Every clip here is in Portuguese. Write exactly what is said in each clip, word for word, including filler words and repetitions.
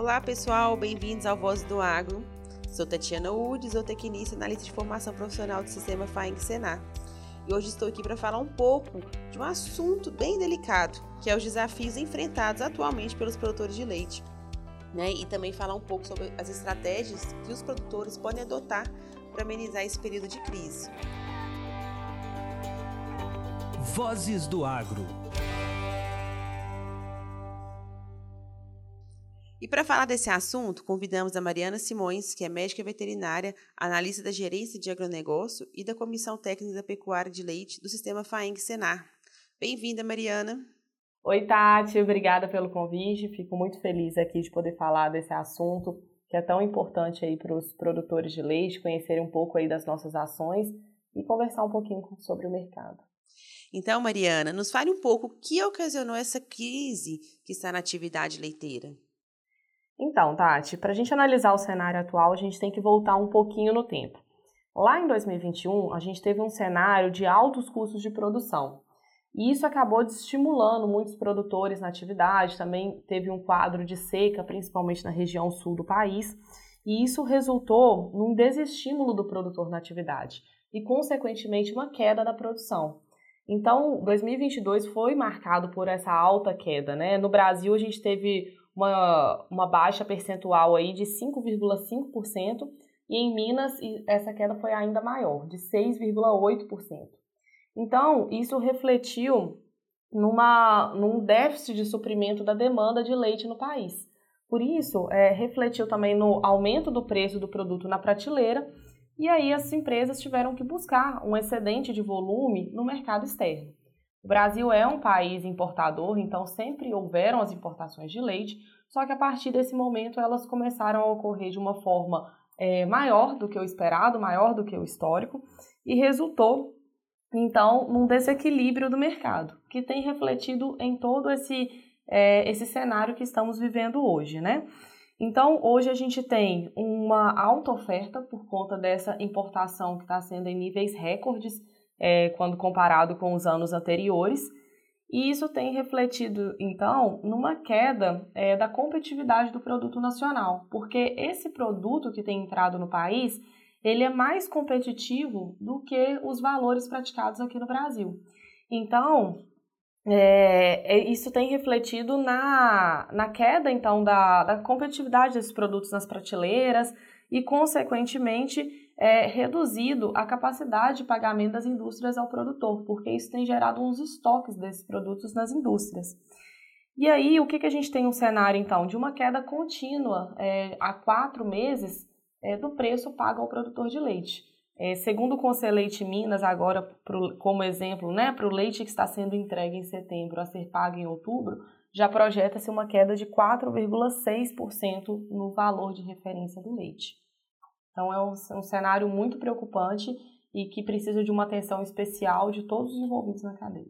Olá pessoal, bem-vindos ao Voz do Agro. Sou Tatiana Udes, zootecnista e analista de formação profissional do Sistema Faeng Senar. E hoje estou aqui para falar um pouco de um assunto bem delicado, que é os desafios enfrentados atualmente pelos produtores de leite. Né? E também falar um pouco sobre as estratégias que os produtores podem adotar para amenizar esse período de crise. Vozes do Agro. E para falar desse assunto, convidamos a Mariana Simões, que é médica veterinária, analista da Gerência de Agronegócio e da Comissão Técnica da Pecuária de Leite do Sistema Faeng Senar. Bem-vinda, Mariana. Oi, Tati, obrigada pelo convite. Fico muito feliz aqui de poder falar desse assunto que é tão importante aí para os produtores de leite, conhecerem um pouco aí das nossas ações e conversar um pouquinho sobre o mercado. Então, Mariana, nos fale um pouco o que ocasionou essa crise que está na atividade leiteira. Então, Tati, para a gente analisar o cenário atual, a gente tem que voltar um pouquinho no tempo. Lá em dois mil e vinte e um, a gente teve um cenário de altos custos de produção. E isso acabou desestimulando muitos produtores na atividade, também teve um quadro de seca, principalmente na região sul do país, e isso resultou num desestímulo do produtor na atividade e, consequentemente, uma queda da produção. Então, dois mil e vinte e dois foi marcado por essa alta queda, né? No Brasil, a gente teve uma, uma baixa percentual aí de cinco vírgula cinco por cento e em Minas essa queda foi ainda maior, de seis vírgula oito por cento. Então, isso refletiu numa, num déficit de suprimento da demanda de leite no país. Por isso, é, refletiu também no aumento do preço do produto na prateleira e aí as empresas tiveram que buscar um excedente de volume no mercado externo. O Brasil é um país importador, então sempre houveram as importações de leite, só que a partir desse momento elas começaram a ocorrer de uma forma é, maior do que o esperado, maior do que o histórico, e resultou, então, num desequilíbrio do mercado, que tem refletido em todo esse, é, esse cenário que estamos vivendo hoje, né? Então, hoje a gente tem uma alta oferta por conta dessa importação que está sendo em níveis recordes, É, quando comparado com os anos anteriores, e isso tem refletido, então, numa queda é, da competitividade do produto nacional, porque esse produto que tem entrado no país, ele é mais competitivo do que os valores praticados aqui no Brasil. Então, é, isso tem refletido na, na queda, então, da, da competitividade desses produtos nas prateleiras e, consequentemente, É, reduzido a capacidade de pagamento das indústrias ao produtor, porque isso tem gerado uns estoques desses produtos nas indústrias. E aí, o que, que a gente tem um cenário, então, de uma queda contínua é, há quatro meses é, do preço pago ao produtor de leite. É, segundo o Conselho Leite Minas, agora, pro, como exemplo, né, para o leite que está sendo entregue em setembro a ser pago em outubro, já projeta-se uma queda de quatro vírgula seis por cento no valor de referência do leite. Então, é um, um cenário muito preocupante e que precisa de uma atenção especial de todos os envolvidos na cadeia.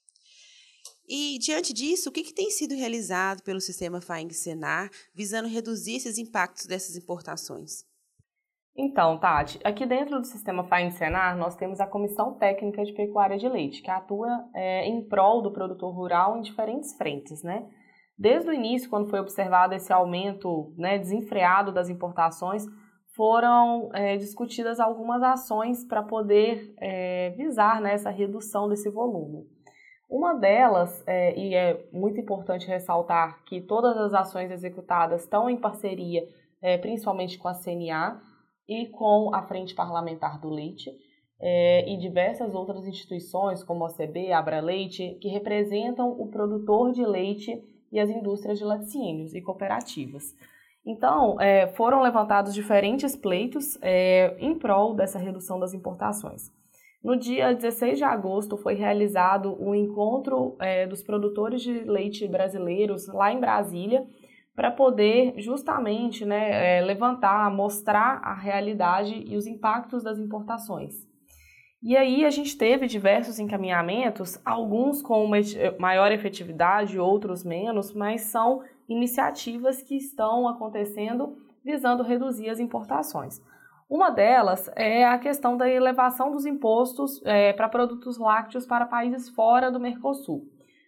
E, diante disso, o que, que tem sido realizado pelo Sistema Faeng Senar visando reduzir esses impactos dessas importações? Então, Tati, aqui dentro do Sistema Faeng Senar, nós temos a Comissão Técnica de Pecuária de Leite, que atua é, em prol do produtor rural em diferentes frentes, né? Desde o início, quando foi observado esse aumento, né, desenfreado das importações, foram é, discutidas algumas ações para poder é, visar, né, essa redução desse volume. Uma delas, é, e é muito importante ressaltar que todas as ações executadas estão em parceria, é, principalmente com a C N A e com a Frente Parlamentar do Leite, é, e diversas outras instituições, como a O C B, a Abraleite, que representam o produtor de leite e as indústrias de laticínios e cooperativas. Então, é, foram levantados diferentes pleitos é, em prol dessa redução das importações. No dia dezesseis de agosto foi realizado um encontro é, dos produtores de leite brasileiros lá em Brasília para poder justamente, né, é, levantar, mostrar a realidade e os impactos das importações. E aí a gente teve diversos encaminhamentos, alguns com uma maior efetividade, outros menos, mas são iniciativas que estão acontecendo visando reduzir as importações. Uma delas é a questão da elevação dos impostos é, para produtos lácteos para países fora do Mercosul.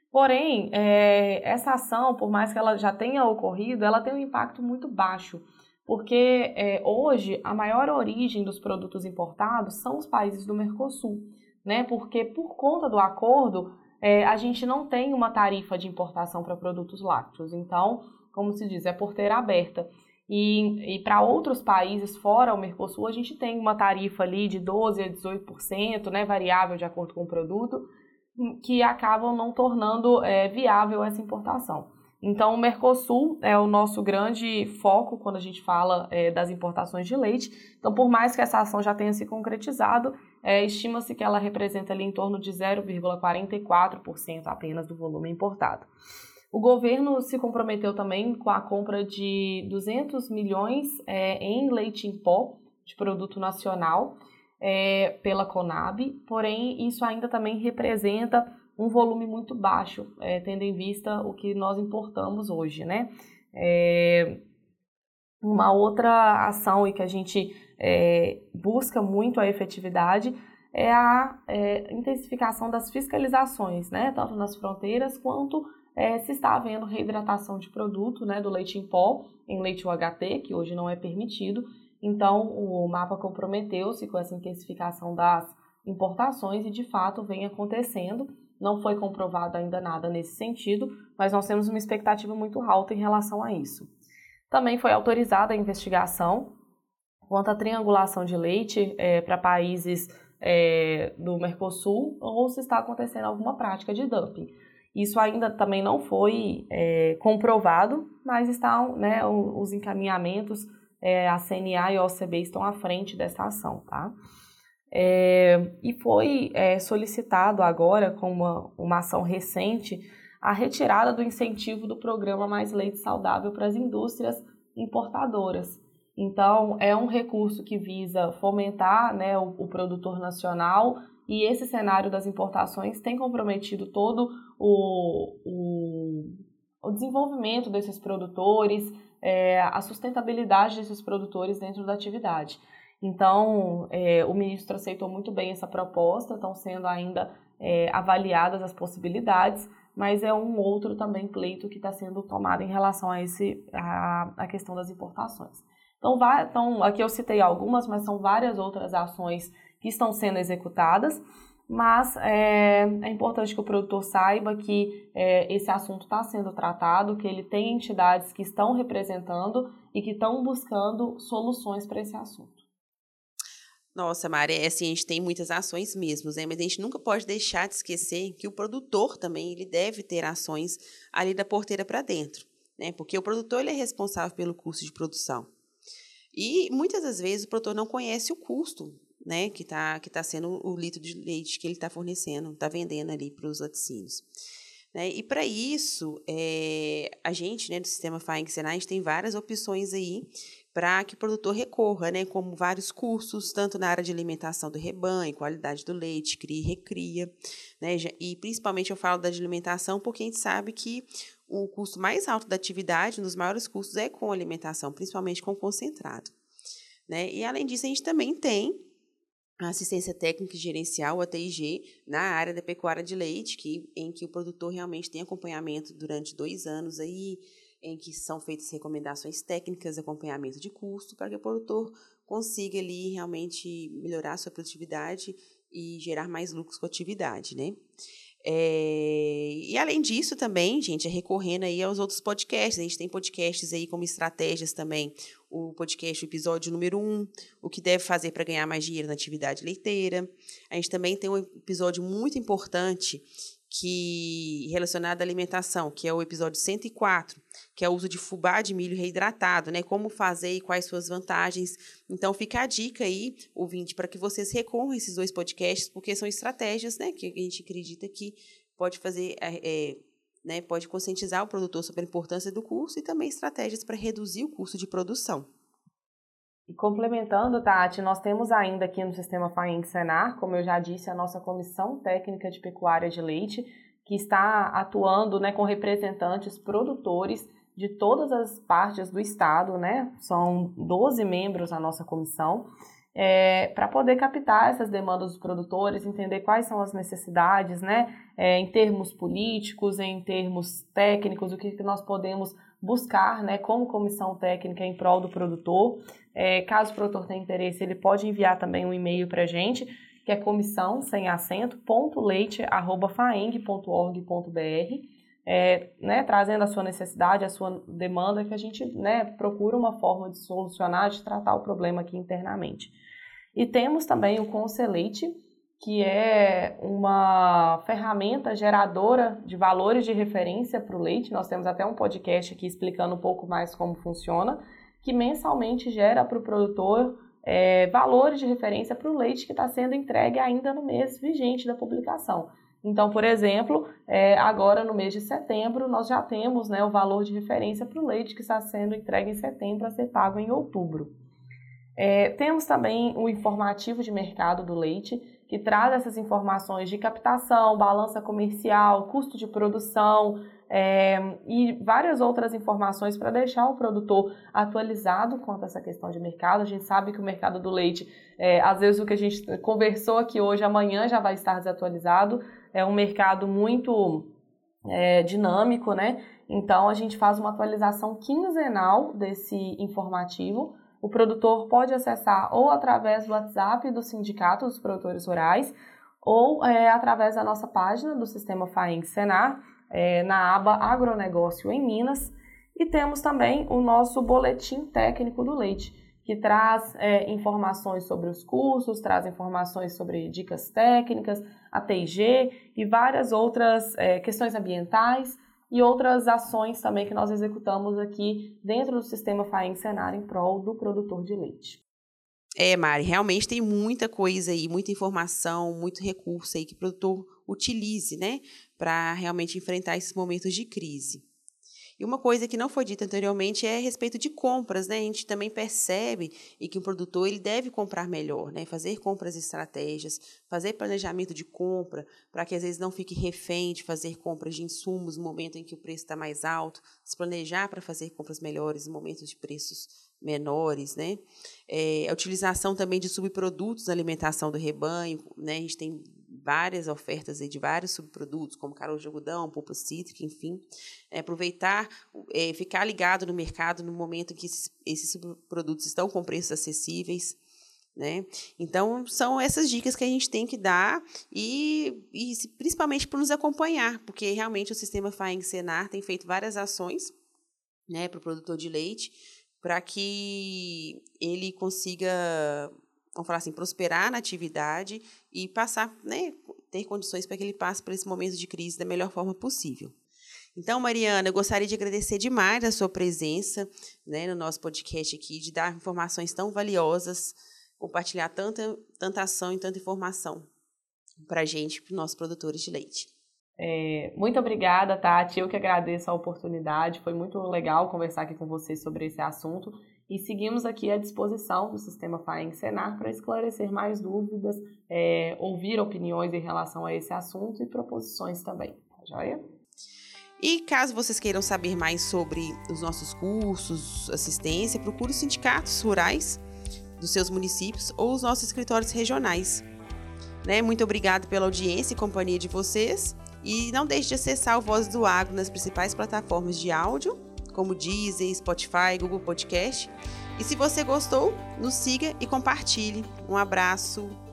Porém, é, essa ação, por mais que ela já tenha ocorrido, ela tem um impacto muito baixo, porque é, hoje a maior origem dos produtos importados são os países do Mercosul, né? Porque por conta do acordo, é, a gente não tem uma tarifa de importação para produtos lácteos. Então, como se diz, é porteira aberta. E, e para outros países fora o Mercosul, a gente tem uma tarifa ali de doze por cento a dezoito por cento, né, variável de acordo com o produto, que acabam não tornando é, viável essa importação. Então, o Mercosul é o nosso grande foco quando a gente fala é, das importações de leite. Então, por mais que essa ação já tenha se concretizado, é, estima-se que ela representa ali em torno de zero vírgula quarenta e quatro por cento apenas do volume importado. O governo se comprometeu também com a compra de duzentos milhões é, em leite em pó de produto nacional é, pela Conab, porém isso ainda também representa um volume muito baixo, é, tendo em vista o que nós importamos hoje, né? É, uma outra ação e que a gente é, busca muito a efetividade é a é, intensificação das fiscalizações, né? Tanto nas fronteiras quanto é, se está havendo reidratação de produto, né, do leite em pó em leite U H T, que hoje não é permitido. Então, o MAPA comprometeu-se com essa intensificação das importações e, de fato, vem acontecendo. Não foi comprovado ainda nada nesse sentido, mas nós temos uma expectativa muito alta em relação a isso. Também foi autorizada a investigação quanto à triangulação de leite é, para países é, do Mercosul ou se está acontecendo alguma prática de dumping. Isso ainda também não foi é, comprovado, mas estão, né, os encaminhamentos, é, a C N A e a O C B estão à frente dessa ação, tá? É, e foi é, solicitado agora, com uma, uma ação recente, a retirada do incentivo do programa Mais Leite Saudável para as indústrias importadoras. Então, é um recurso que visa fomentar, né, o, o produtor nacional, e esse cenário das importações tem comprometido todo o, o, o desenvolvimento desses produtores, é, a sustentabilidade desses produtores dentro da atividade. Então, é, o ministro aceitou muito bem essa proposta, estão sendo ainda é, avaliadas as possibilidades, mas é um outro também pleito que está sendo tomado em relação a, esse, a, a questão das importações. Então, vai, então, aqui eu citei algumas, mas são várias outras ações que estão sendo executadas, mas é, é importante que o produtor saiba que é, esse assunto está sendo tratado, que ele tem entidades que estão representando e que estão buscando soluções para esse assunto. Nossa, Mari, é assim, a gente tem muitas ações mesmo, né? Mas a gente nunca pode deixar de esquecer que o produtor também ele deve ter ações ali da porteira para dentro, né? Porque o produtor ele é responsável pelo custo de produção. E muitas das vezes o produtor não conhece o custo, né, que está que tá sendo o litro de leite que ele está fornecendo, está vendendo ali para os laticínios. Né? E para isso, é, a gente, né, do sistema Faeng-Senar, a gente tem várias opções aí para que o produtor recorra, né, como vários cursos, tanto na área de alimentação do rebanho, qualidade do leite, cria e recria. Né? E principalmente eu falo da de alimentação porque a gente sabe que o custo mais alto da atividade, um dos maiores custos, é com alimentação, principalmente com concentrado. Né? E além disso, a gente também tem a assistência técnica e gerencial, a T I G, na área da pecuária de leite, que, em que o produtor realmente tem acompanhamento durante dois anos, aí, em que são feitas recomendações técnicas, acompanhamento de custo, para que o produtor consiga ali, realmente melhorar a sua produtividade e gerar mais lucros com a atividade. Né? É, e além disso também, gente, é recorrendo aí aos outros podcasts. A gente tem podcasts aí como estratégias também, o podcast, o episódio número um, o que deve fazer para ganhar mais dinheiro na atividade leiteira. A gente também tem um episódio muito importante que relacionado à alimentação, que é o episódio cento e quatro, que é o uso de fubá de milho reidratado, né? Como fazer e quais suas vantagens. Então, fica a dica aí, ouvinte, para que vocês recorram a esses dois podcasts, porque são estratégias, né, que a gente acredita que pode fazer, é, né, pode conscientizar o produtor sobre a importância do custo e também estratégias para reduzir o custo de produção. E complementando, Tati, nós temos ainda aqui no Sistema Faeng-Senar, como eu já disse, a nossa Comissão Técnica de Pecuária de Leite, que está atuando, né, com representantes produtores de todas as partes do estado, né? São doze membros a nossa comissão. é, para poder captar essas demandas dos produtores, entender quais são as necessidades, né, é, em termos políticos, em termos técnicos, o que, que nós podemos buscar, né, como comissão técnica em prol do produtor. É, caso o produtor tenha interesse, ele pode enviar também um e-mail para a gente, que é comissão, sem acento, ponto leite, arroba faeng ponto org ponto br, é, né, trazendo a sua necessidade, a sua demanda, que a gente, né, procura uma forma de solucionar, de tratar o problema aqui internamente. E temos também o Conselheite, que é uma ferramenta geradora de valores de referência para o leite. Nós temos até um podcast aqui explicando um pouco mais como funciona, que mensalmente gera para o produtor é, valores de referência para o leite que está sendo entregue ainda no mês vigente da publicação. Então, por exemplo, é, agora no mês de setembro, nós já temos, né, o valor de referência para o leite que está sendo entregue em setembro a ser pago em outubro. É, temos também o informativo de mercado do leite, que traz essas informações de captação, balança comercial, custo de produção é, e várias outras informações para deixar o produtor atualizado quanto a essa questão de mercado. A gente sabe que o mercado do leite, é, às vezes o que a gente conversou aqui hoje, amanhã já vai estar desatualizado. É um mercado muito é, dinâmico, né? Então a gente faz uma atualização quinzenal desse informativo. O produtor pode acessar ou através do WhatsApp do Sindicato dos Produtores Rurais ou é, através da nossa página do Sistema Faeng Senar, é, na aba Agronegócio em Minas. E temos também o nosso Boletim Técnico do Leite, que traz é, informações sobre os cursos, traz informações sobre dicas técnicas, A T G e várias outras é, questões ambientais e outras ações também que nós executamos aqui dentro do Sistema Faeng Senar em prol do produtor de leite. É, Mari, realmente tem muita coisa aí, muita informação, muito recurso aí que o produtor utilize, né, para realmente enfrentar esses momentos de crise. E uma coisa que não foi dita anteriormente é a respeito de compras, né? A gente também percebe e que o produtor ele deve comprar melhor, né? Fazer compras estratégias, fazer planejamento de compra, para que às vezes não fique refém de fazer compras de insumos no momento em que o preço está mais alto, se planejar para fazer compras melhores em momentos de preços menores, né? É, a utilização também de subprodutos na alimentação do rebanho, né? A gente tem várias ofertas aí de vários subprodutos, como caroço de algodão, polpa cítrica, enfim. É, aproveitar, é, ficar ligado no mercado no momento em que esses, esses subprodutos estão com preços acessíveis, né? Então, são essas dicas que a gente tem que dar e, e principalmente para nos acompanhar, porque realmente o Sistema Faeng Senar tem feito várias ações, né, para o produtor de leite, para que ele consiga, vamos falar assim, prosperar na atividade e passar, né, ter condições para que ele passe por esse momento de crise da melhor forma possível. Então, Mariana, eu gostaria de agradecer demais a sua presença, né, no nosso podcast aqui, de dar informações tão valiosas, compartilhar tanta, tanta ação e tanta informação para a gente, para os nossos produtores de leite. É, muito obrigada, Tati. Eu que agradeço a oportunidade. Foi muito legal conversar aqui com vocês sobre esse assunto. E seguimos aqui à disposição do Sistema Faeng Senar para esclarecer mais dúvidas, é, ouvir opiniões em relação a esse assunto e proposições também. Tá joia? E caso vocês queiram saber mais sobre os nossos cursos, assistência, procure os sindicatos rurais dos seus municípios ou os nossos escritórios regionais. Né? Muito obrigada pela audiência e companhia de vocês. E não deixe de acessar o Voz do Agro nas principais plataformas de áudio, como Deezer, Spotify, Google Podcast. E se você gostou, nos siga e compartilhe. Um abraço.